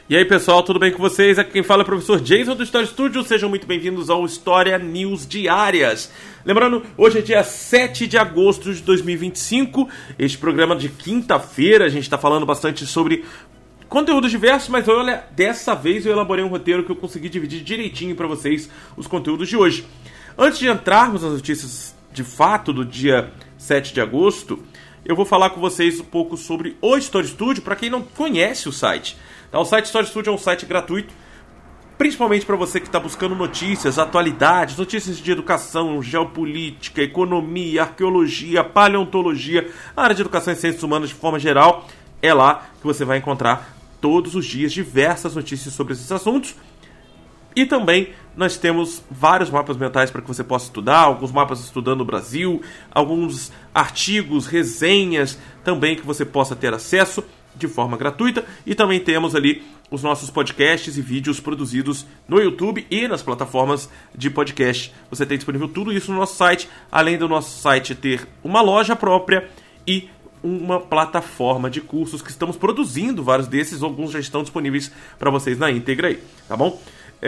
E aí pessoal, tudo bem com vocês? Aqui quem fala é o professor Jason do História Studio. Sejam muito bem-vindos ao História News Diárias. Lembrando, hoje é dia 7 de agosto de 2025. Este programa de quinta-feira, a gente está falando bastante sobre conteúdos diversos, mas olha, dessa vez eu elaborei um roteiro que eu consegui dividir direitinho para vocês os conteúdos de hoje. Antes de entrarmos nas notícias de fato do dia 7 de agosto, eu vou falar com vocês um pouco sobre o História Studio, para quem não conhece o site. O site História Studio é um site gratuito, principalmente para você que está buscando notícias, atualidades, notícias de educação, geopolítica, economia, arqueologia, paleontologia, a área de educação e ciências humanas de forma geral. É lá que você vai encontrar todos os dias diversas notícias sobre esses assuntos. E também nós temos vários mapas mentais para que você possa estudar, alguns mapas estudando o Brasil, alguns artigos, resenhas também que você possa ter acesso de forma gratuita, e também temos ali os nossos podcasts e vídeos produzidos no YouTube e nas plataformas de podcast. Você tem disponível tudo isso no nosso site, além do nosso site ter uma loja própria e uma plataforma de cursos que estamos produzindo, vários desses, alguns já estão disponíveis para vocês na íntegra aí, tá bom?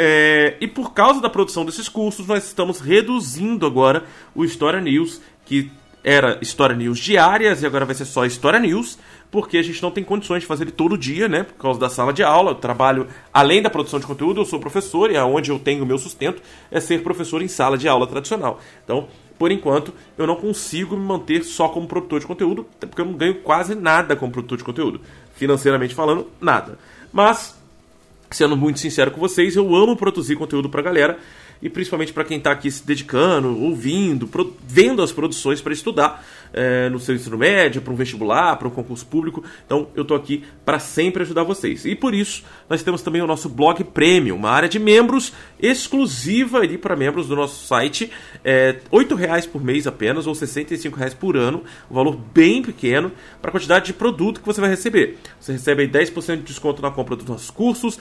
E por causa da produção desses cursos, nós estamos reduzindo agora o História News, que era História News Diárias e agora vai ser só História News, porque a gente não tem condições de fazer ele todo dia, né? Por causa da sala de aula. Eu trabalho, além da produção de conteúdo, eu sou professor e aonde eu tenho o meu sustento é ser professor em sala de aula tradicional. Então, por enquanto, eu não consigo me manter só como produtor de conteúdo, até porque eu não ganho quase nada como produtor de conteúdo. Financeiramente falando, nada. Mas, sendo muito sincero com vocês, eu amo produzir conteúdo pra galera, e principalmente para quem está aqui se dedicando, ouvindo, vendo as produções para estudar no seu ensino médio, para um vestibular, para um concurso público. Então eu estou aqui para sempre ajudar vocês. E por isso nós temos também o nosso blog Premium, uma área de membros exclusiva ali para membros do nosso site. R$ 8,00 por mês apenas, ou R$ 65,00 por ano, um valor bem pequeno para a quantidade de produto que você vai receber. Você recebe aí 10% de desconto na compra dos nossos cursos,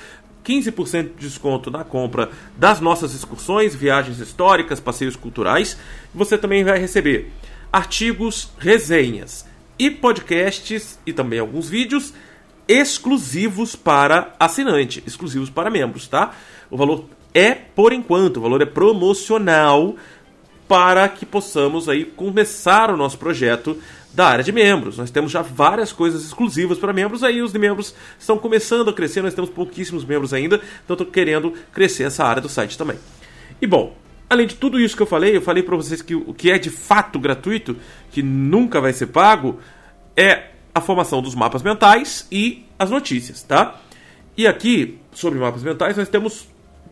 15% de desconto na compra das nossas excursões, viagens históricas, passeios culturais. Você também vai receber artigos, resenhas e podcasts e também alguns vídeos exclusivos para assinante, exclusivos para membros, tá? O valor é, por enquanto, o valor é promocional para que possamos aí começar o nosso projeto da área de membros. Nós temos já várias coisas exclusivas para membros, aí os de membros estão começando a crescer, nós temos pouquíssimos membros ainda, então estou querendo crescer essa área do site também. E bom, além de tudo isso que eu falei para vocês que o que é de fato gratuito, que nunca vai ser pago, é a formação dos mapas mentais e as notícias, tá? E aqui, sobre mapas mentais, nós temos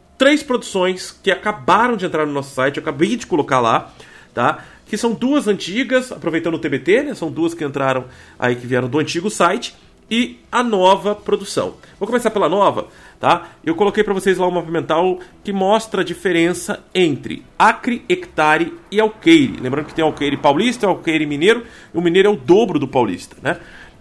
3 produções que acabaram de entrar no nosso site, eu acabei de colocar lá, tá? Que são 2 antigas, aproveitando o TBT, né? São 2 que entraram aí, que vieram do antigo site, e a nova produção. Vou começar pela nova, tá? Eu coloquei para vocês lá um mapa mental que mostra a diferença entre acre, hectare e alqueire. Lembrando que tem alqueire paulista, alqueire mineiro, e o mineiro é o dobro do paulista, né?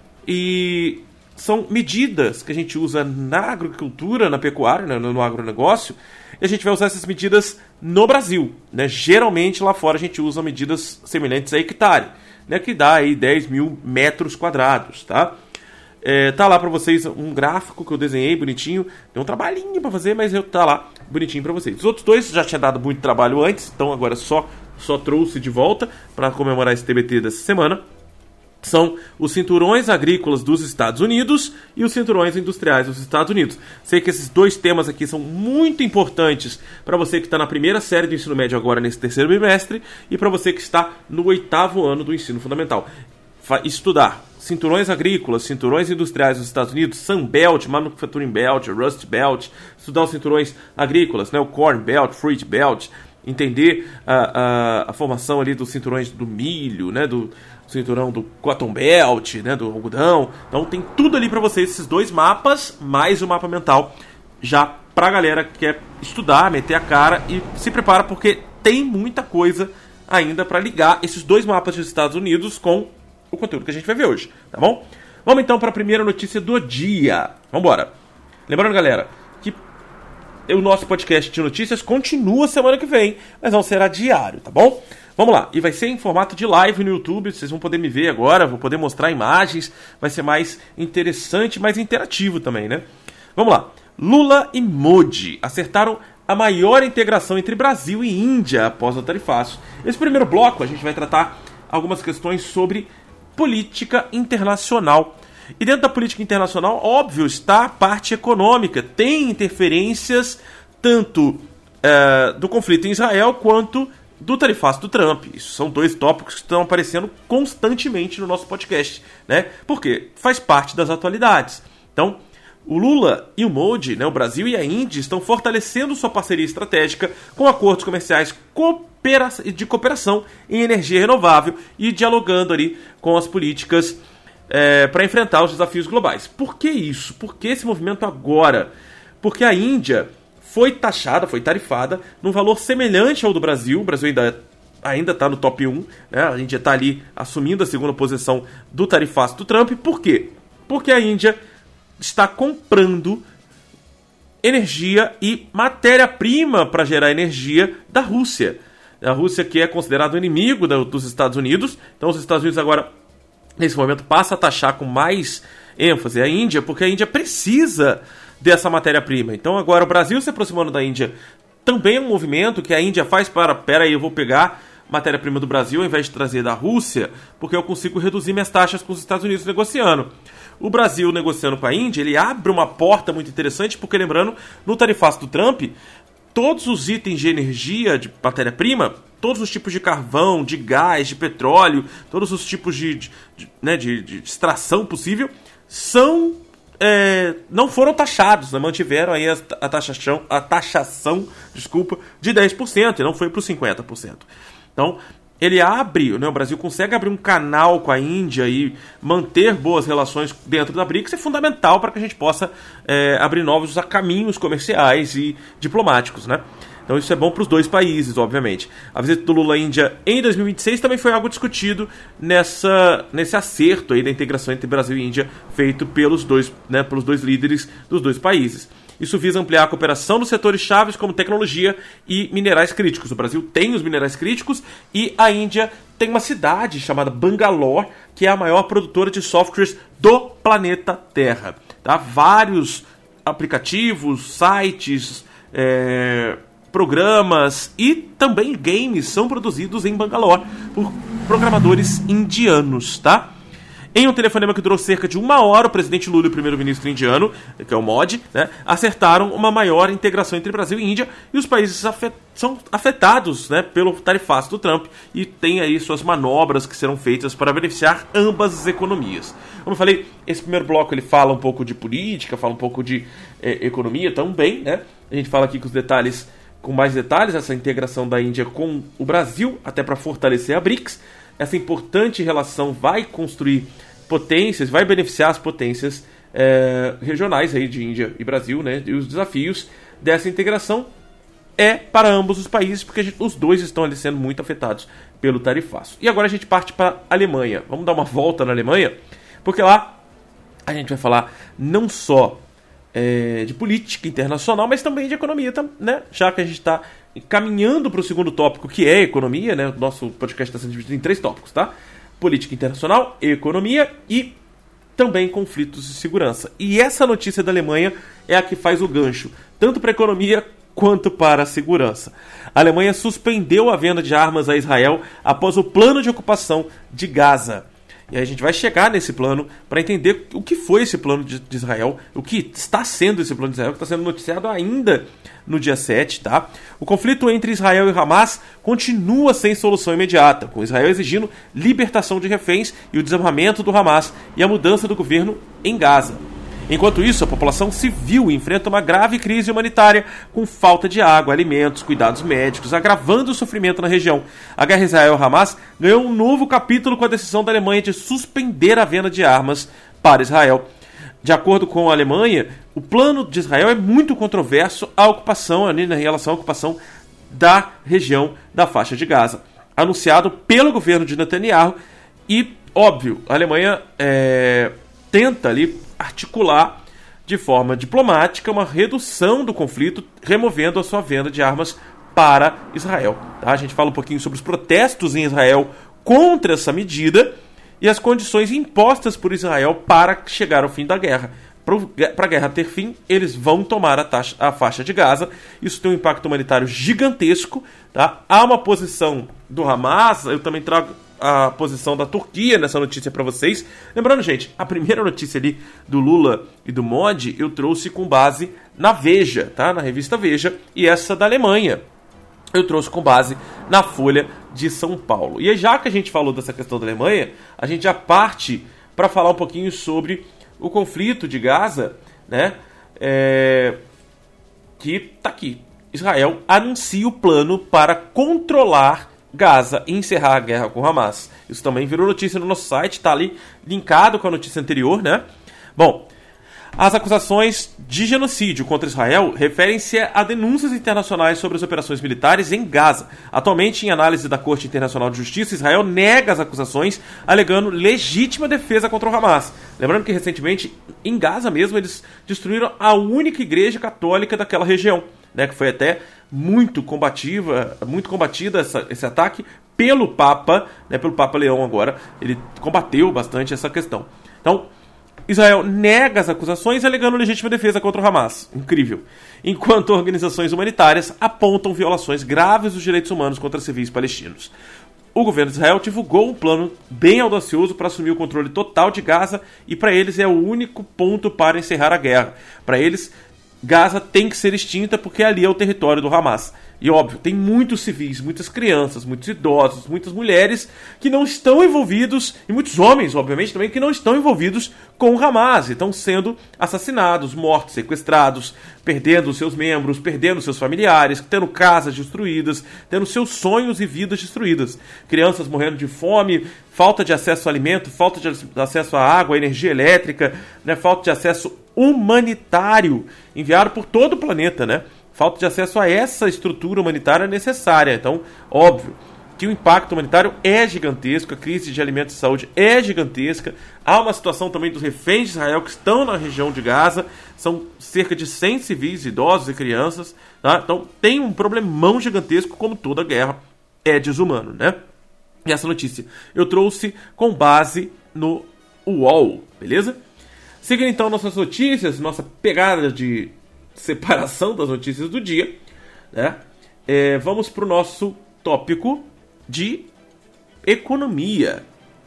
E são medidas que a gente usa na agricultura, na pecuária, né, no agronegócio, e a gente vai usar essas medidas no Brasil, né? Geralmente lá fora a gente usa medidas semelhantes a hectare, né? Que dá aí 10.000 metros quadrados, tá? Tá lá para vocês um gráfico que eu desenhei bonitinho, tem um trabalhinho para fazer, mas tá lá bonitinho para vocês. Os outros 2 já tinha dado muito trabalho antes, então agora só trouxe de volta para comemorar esse TBT dessa semana. São os cinturões agrícolas dos Estados Unidos e os cinturões industriais dos Estados Unidos. Sei que esses 2 temas aqui são muito importantes para você que está na primeira série do ensino médio agora nesse 3º bimestre e para você que está no 8º ano do ensino fundamental. Estudar cinturões agrícolas, cinturões industriais dos Estados Unidos, Sun Belt, Manufacturing Belt, Rust Belt, estudar os cinturões agrícolas, né, o Corn Belt, Fruit Belt, entender a formação ali dos cinturões do milho, né, do cinturão do Cotton Belt, né, do algodão. Então tem tudo ali para vocês, esses 2 mapas, mais o mapa mental, já pra galera que quer estudar, meter a cara, e se prepara porque tem muita coisa ainda para ligar esses 2 mapas dos Estados Unidos com o conteúdo que a gente vai ver hoje, tá bom? Vamos então para a primeira notícia do dia. Vamos embora. Lembrando, galera, que o nosso podcast de notícias continua semana que vem, mas não será diário, tá bom? Vamos lá, e vai ser em formato de live no YouTube, vocês vão poder me ver agora, vou poder mostrar imagens, vai ser mais interessante, mais interativo também, né? Vamos lá. Lula e Modi acertaram a maior integração entre Brasil e Índia após o tarifaço. Nesse primeiro bloco, a gente vai tratar algumas questões sobre política internacional. E dentro da política internacional, óbvio, está a parte econômica. Tem interferências tanto do conflito em Israel quanto do tarifaço do Trump. Isso são dois tópicos que estão aparecendo constantemente no nosso podcast, né? Porque faz parte das atualidades. Então, o Lula e o Modi, né, o Brasil e a Índia, estão fortalecendo sua parceria estratégica com acordos comerciais de cooperação em energia renovável e dialogando ali com as políticas para enfrentar os desafios globais. Por que isso? Por que esse movimento agora? Porque a Índia foi tarifada num valor semelhante ao do Brasil. O Brasil ainda está no top 1, né? A Índia está ali assumindo a segunda posição do tarifaço do Trump. Por quê? Porque a Índia está comprando energia e matéria-prima para gerar energia da Rússia. A Rússia, que é considerado inimigo dos Estados Unidos. Então os Estados Unidos agora, nesse momento, passa a taxar com mais ênfase a Índia, porque a Índia precisa dessa matéria-prima. Então agora o Brasil se aproximando da Índia também é um movimento que a Índia faz para, peraí, eu vou pegar matéria-prima do Brasil ao invés de trazer da Rússia, porque eu consigo reduzir minhas taxas com os Estados Unidos negociando. O Brasil negociando com a Índia, ele abre uma porta muito interessante, porque lembrando, no tarifaço do Trump, todos os itens de energia, de matéria-prima, todos os tipos de carvão, de gás, de petróleo, todos os tipos de extração possível, não foram taxados, né? Mantiveram aí a taxação de 10% e não foi para os 50%. Então, ele abre, né, o Brasil consegue abrir um canal com a Índia e manter boas relações dentro da BRICS, é fundamental para que a gente possa abrir novos caminhos comerciais e diplomáticos, né? Então isso é bom para os dois países, obviamente. A visita do Lula à Índia em 2026 também foi algo discutido nesse acerto aí da integração entre Brasil e Índia feito pelos dois líderes dos dois países. Isso visa ampliar a cooperação nos setores chaves como tecnologia e minerais críticos. O Brasil tem os minerais críticos e a Índia tem uma cidade chamada Bangalore, que é a maior produtora de softwares do planeta Terra. Tá? Vários aplicativos, sites, programas e também games são produzidos em Bangalore por programadores indianos, tá? Em um telefonema que durou cerca de 1 hora, o presidente Lula e o primeiro-ministro indiano, que é o Modi, né, acertaram uma maior integração entre Brasil e Índia, e os países são afetados, né, pelo tarifaço do Trump e tem aí suas manobras que serão feitas para beneficiar ambas as economias. Como eu falei, esse primeiro bloco ele fala um pouco de política, fala um pouco de economia também, né? A gente fala aqui com mais detalhes, essa integração da Índia com o Brasil, até para fortalecer a BRICS. Essa importante relação vai construir potências, vai beneficiar as potências regionais aí de Índia e Brasil, né? E os desafios dessa integração para ambos os países, porque os dois estão ali sendo muito afetados pelo tarifaço. E agora a gente parte para a Alemanha. Vamos dar uma volta na Alemanha, porque lá a gente vai falar não só de política internacional, mas também de economia, né? Já que a gente está caminhando para o segundo tópico, que é economia, né? O nosso podcast está sendo dividido em 3 tópicos, tá? Política internacional, economia e também conflitos de segurança. E essa notícia da Alemanha é a que faz o gancho, tanto para a economia quanto para a segurança. A Alemanha suspendeu a venda de armas a Israel após o plano de ocupação de Gaza. E aí a gente vai chegar nesse plano para entender o que foi esse plano de Israel, o que está sendo esse plano de Israel, que está sendo noticiado ainda no dia 7, tá? O conflito entre Israel e Hamas continua sem solução imediata, com Israel exigindo libertação de reféns e o desarmamento do Hamas e a mudança do governo em Gaza. Enquanto isso, a população civil enfrenta uma grave crise humanitária com falta de água, alimentos, cuidados médicos, agravando o sofrimento na região. A guerra Israel-Hamas ganhou um novo capítulo com a decisão da Alemanha de suspender a venda de armas para Israel. De acordo com a Alemanha, o plano de Israel é muito controverso em relação à ocupação da região da faixa de Gaza, anunciado pelo governo de Netanyahu. E, óbvio, a Alemanha tenta ali articular de forma diplomática uma redução do conflito, removendo a sua venda de armas para Israel. Tá? A gente fala um pouquinho sobre os protestos em Israel contra essa medida e as condições impostas por Israel para chegar ao fim da guerra, para a guerra ter fim, eles vão tomar a faixa de Gaza. Isso tem um impacto humanitário gigantesco. Tá? Há uma posição do Hamas, eu também trago a posição da Turquia nessa notícia para vocês. Lembrando, gente, a primeira notícia ali do Lula e do Modi eu trouxe com base na Veja, tá? Na revista Veja, e essa da Alemanha eu trouxe com base na Folha de São Paulo. E aí, já que a gente falou dessa questão da Alemanha, a gente já parte para falar um pouquinho sobre o conflito de Gaza, né? Que tá aqui. Israel anuncia o plano para controlar Gaza e encerrar a guerra com Hamas. Isso também virou notícia no nosso site, tá ali linkado com a notícia anterior, né? Bom, as acusações de genocídio contra Israel referem-se a denúncias internacionais sobre as operações militares em Gaza. Atualmente, em análise da Corte Internacional de Justiça, Israel nega as acusações, alegando legítima defesa contra o Hamas. Lembrando que, recentemente, em Gaza mesmo, eles destruíram a única igreja católica daquela região, né, que foi até muito combatida esse ataque pelo Papa, né, pelo Papa Leão agora. Ele combateu bastante essa questão. Então, Israel nega as acusações, alegando legítima defesa contra o Hamas. Incrível. Enquanto organizações humanitárias apontam violações graves dos direitos humanos contra civis palestinos. O governo de Israel divulgou um plano bem audacioso para assumir o controle total de Gaza e para eles é o único ponto para encerrar a guerra. Para eles, Gaza tem que ser extinta porque ali é o território do Hamas. E óbvio, tem muitos civis, muitas crianças, muitos idosos, muitas mulheres que não estão envolvidos, e muitos homens, obviamente, também, que não estão envolvidos com o Hamas. E estão sendo assassinados, mortos, sequestrados, perdendo seus membros, perdendo seus familiares, tendo casas destruídas, tendo seus sonhos e vidas destruídas. Crianças morrendo de fome, falta de acesso a alimento, falta de acesso a água, a energia elétrica, né, falta de acesso humanitário enviado por todo o planeta, né? Falta de acesso a essa estrutura humanitária necessária. Então, óbvio que o impacto humanitário é gigantesco, a crise de alimentos e saúde é gigantesca. Há uma situação também dos reféns de Israel que estão na região de Gaza. São cerca de 100 civis, idosos e crianças. Tá? Então, tem um problemão gigantesco, como toda guerra é desumano, né? E essa notícia eu trouxe com base no UOL, beleza? Seguindo então nossas notícias, nossa pegada de separação das notícias do dia, né? Vamos para o nosso tópico de economia.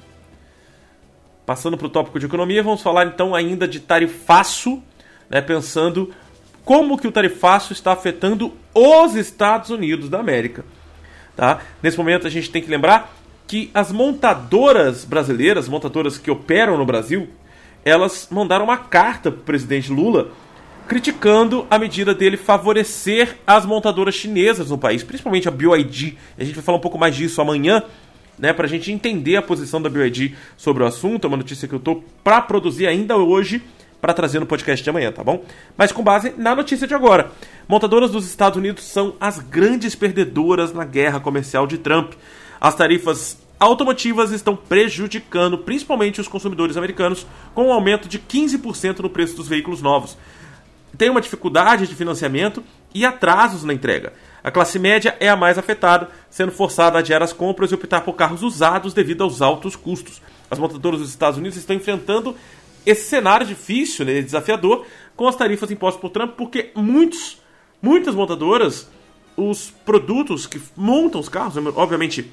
Passando para o tópico de economia, vamos falar então ainda de tarifaço, né? Pensando como que o tarifaço está afetando os Estados Unidos da América. Tá? Nesse momento a gente tem que lembrar que as montadoras brasileiras, montadoras que operam no Brasil, elas mandaram uma carta para o presidente Lula criticando a medida dele favorecer as montadoras chinesas no país, principalmente a BYD. A gente vai falar um pouco mais disso amanhã, né, para a gente entender a posição da BYD sobre o assunto. É uma notícia que eu estou para produzir ainda hoje, para trazer no podcast de amanhã, tá bom? Mas com base na notícia de agora. Montadoras dos Estados Unidos são as grandes perdedoras na guerra comercial de Trump. As tarifas automotivas estão prejudicando principalmente os consumidores americanos, com um aumento de 15% no preço dos veículos novos. Tem uma dificuldade de financiamento e atrasos na entrega. A classe média é a mais afetada, sendo forçada a adiar as compras e optar por carros usados devido aos altos custos. As montadoras dos Estados Unidos estão enfrentando esse cenário difícil, né, desafiador, com as tarifas impostas por Trump, porque muitas montadoras, os produtos que montam os carros, obviamente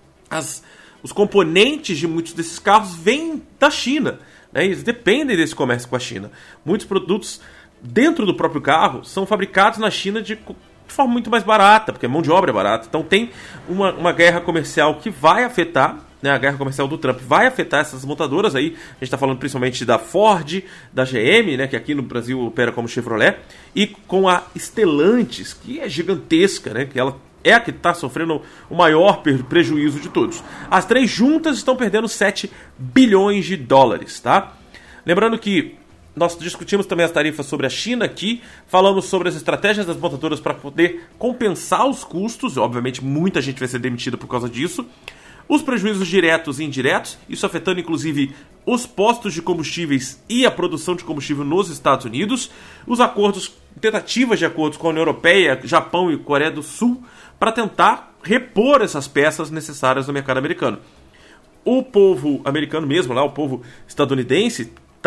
os componentes de muitos desses carros vêm da China, né, eles dependem desse comércio com a China. Muitos produtos dentro do próprio carro são fabricados na China de forma muito mais barata, porque a mão de obra é barata. Então tem uma guerra comercial que vai afetar, né, a guerra comercial do Trump vai afetar essas montadoras aí. A gente está falando principalmente da Ford, da GM, né, que aqui no Brasil opera como Chevrolet, e com a Stellantis, que é gigantesca, né, que ela é a que está sofrendo o maior prejuízo de todos. As três juntas estão perdendo 7 bilhões de dólares, tá? Lembrando que nós discutimos também as tarifas sobre a China aqui, falamos sobre as estratégias das montadoras para poder compensar os custos, obviamente muita gente vai ser demitida por causa disso, os prejuízos diretos e indiretos, isso afetando inclusive os postos de combustíveis e a produção de combustível nos Estados Unidos, os acordos, tentativas de acordos com a União Europeia, Japão e Coreia do Sul, para tentar repor essas peças necessárias no mercado americano. O povo americano mesmo, lá, o povo estadunidense, está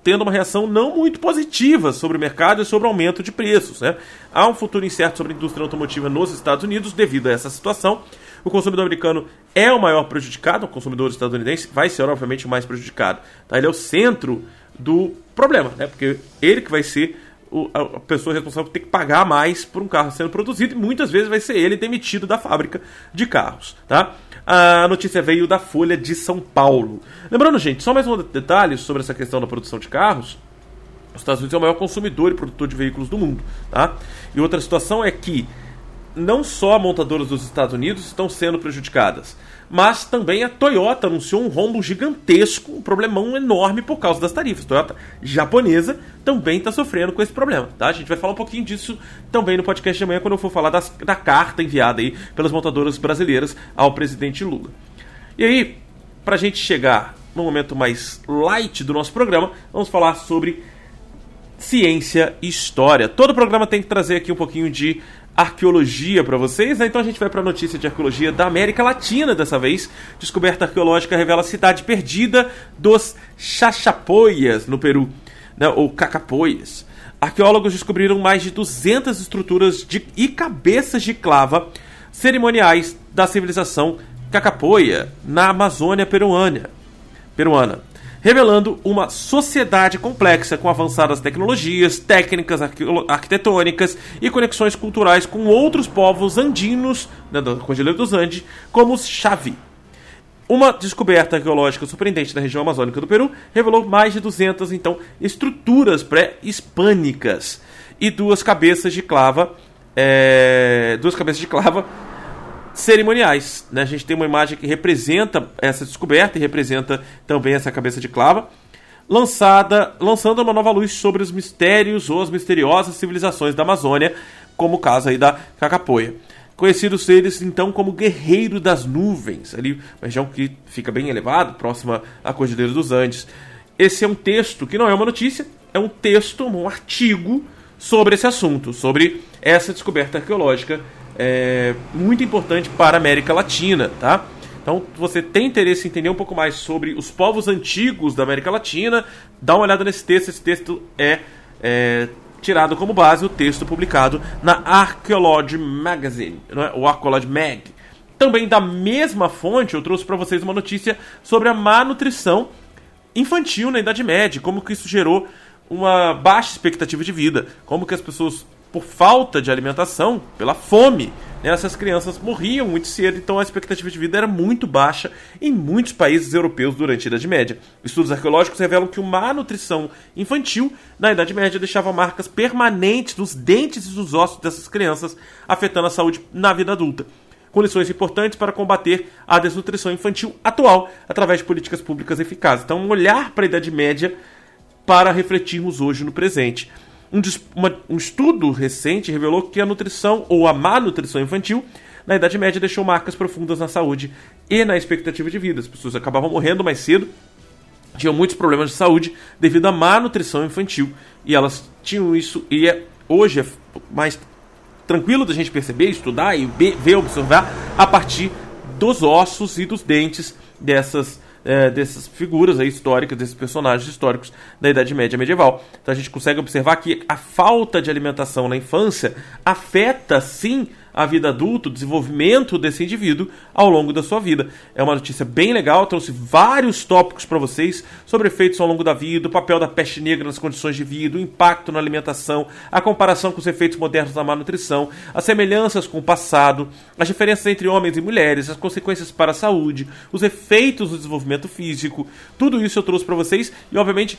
tendo uma reação não muito positiva sobre o mercado e sobre o aumento de preços, né? Há um futuro incerto sobre a indústria automotiva nos Estados Unidos devido a essa situação. O consumidor americano é o maior prejudicado, o consumidor estadunidense vai ser, obviamente, o mais prejudicado. Tá? Ele é o centro do problema, né? Porque ele que vai ser a pessoa responsável por ter que pagar mais por um carro sendo produzido, e muitas vezes vai ser ele demitido da fábrica de carros. Tá? A notícia veio da Folha de São Paulo. Lembrando, gente, só mais um detalhe sobre essa questão da produção de carros. Os Estados Unidos é o maior consumidor e produtor de veículos do mundo. Tá? E outra situação é que não só montadoras dos Estados Unidos estão sendo prejudicadas, mas também a Toyota anunciou um rombo gigantesco, um problemão enorme por causa das tarifas. A Toyota japonesa também está sofrendo com esse problema. Tá? A gente vai falar um pouquinho disso também no podcast de amanhã, quando eu for falar da carta enviada aí pelas montadoras brasileiras ao presidente Lula. E aí, para a gente chegar no momento mais light do nosso programa, vamos falar sobre ciência e história. Todo programa tem que trazer aqui um pouquinho de arqueologia para vocês, né? Então a gente vai para a notícia de arqueologia da América Latina dessa vez. Descoberta arqueológica revela a cidade perdida dos Chachapoyas, no Peru, né? Ou Cacapoyas. Arqueólogos descobriram mais de 200 estruturas e cabeças de clava cerimoniais da civilização Cacapoya na Amazônia peruana, revelando uma sociedade complexa com avançadas tecnologias, técnicas arquitetônicas e conexões culturais com outros povos andinos, né, da Cordilheira dos Andes, como os Chavi. Uma descoberta arqueológica surpreendente na região amazônica do Peru revelou mais de 200 estruturas pré-hispânicas e duas cabeças de clava cerimoniais, né? A gente tem uma imagem que representa essa descoberta e representa também essa cabeça de clava, lançando uma nova luz sobre os mistérios ou as misteriosas civilizações da Amazônia, como o caso aí da Cacapoya. Conhecidos eles então como Guerreiro das Nuvens, ali uma região que fica bem elevada, próxima à Cordilheira dos Andes. Esse é um texto que não é uma notícia, é um texto, um artigo sobre esse assunto, sobre essa descoberta arqueológica muito importante para a América Latina, tá? Então, se você tem interesse em entender um pouco mais sobre os povos antigos da América Latina, dá uma olhada nesse texto. Esse texto é tirado como base o texto publicado na Archaeology Magazine, não é? O Archaeology Mag. Também da mesma fonte, eu trouxe para vocês uma notícia sobre a má nutrição infantil na Idade Média, como que isso gerou uma baixa expectativa de vida, como que as pessoas, por falta de alimentação, pela fome, né, essas crianças morriam muito cedo, então a expectativa de vida era muito baixa em muitos países europeus durante a Idade Média. Estudos arqueológicos revelam que uma má nutrição infantil na Idade Média deixava marcas permanentes nos dentes e nos ossos dessas crianças, afetando a saúde na vida adulta, com lições importantes para combater a desnutrição infantil atual através de políticas públicas eficazes. Então, um olhar para a Idade Média para refletirmos hoje no presente. Um estudo recente revelou que a nutrição ou a má nutrição infantil na Idade Média deixou marcas profundas na saúde e na expectativa de vida. As pessoas acabavam morrendo mais cedo, tinham muitos problemas de saúde devido à má nutrição infantil, e elas tinham isso, e hoje é mais tranquilo da gente perceber, estudar e ver, observar a partir dos ossos e dos dentes dessas figuras aí históricas, desses personagens históricos da Idade Média medieval. Então a gente consegue observar que a falta de alimentação na infância afeta sim a vida adulta, o desenvolvimento desse indivíduo ao longo da sua vida. É uma notícia bem legal, trouxe vários tópicos para vocês sobre efeitos ao longo da vida, o papel da peste negra nas condições de vida, o impacto na alimentação, a comparação com os efeitos modernos da má nutrição, as semelhanças com o passado, as diferenças entre homens e mulheres, as consequências para a saúde, os efeitos do desenvolvimento físico. Tudo isso eu trouxe para vocês e, obviamente,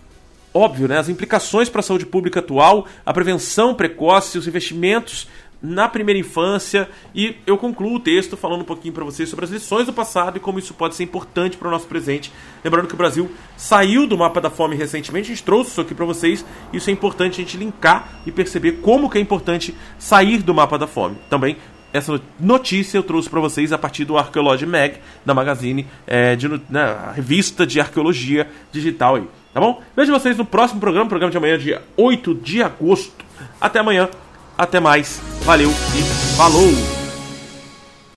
né, as implicações para a saúde pública atual, a prevenção precoce, os investimentos na primeira infância, e eu concluo o texto falando um pouquinho para vocês sobre as lições do passado e como isso pode ser importante para o nosso presente. Lembrando que o Brasil saiu do mapa da fome recentemente, a gente trouxe isso aqui para vocês, e isso é importante a gente linkar e perceber como que é importante sair do mapa da fome. Também, essa notícia eu trouxe para vocês a partir do Archaeology Mag, da Magazine, a revista de arqueologia digital aí, tá bom? Vejo vocês no próximo programa de amanhã, dia 8 de agosto. Até amanhã. Até mais, valeu e falou!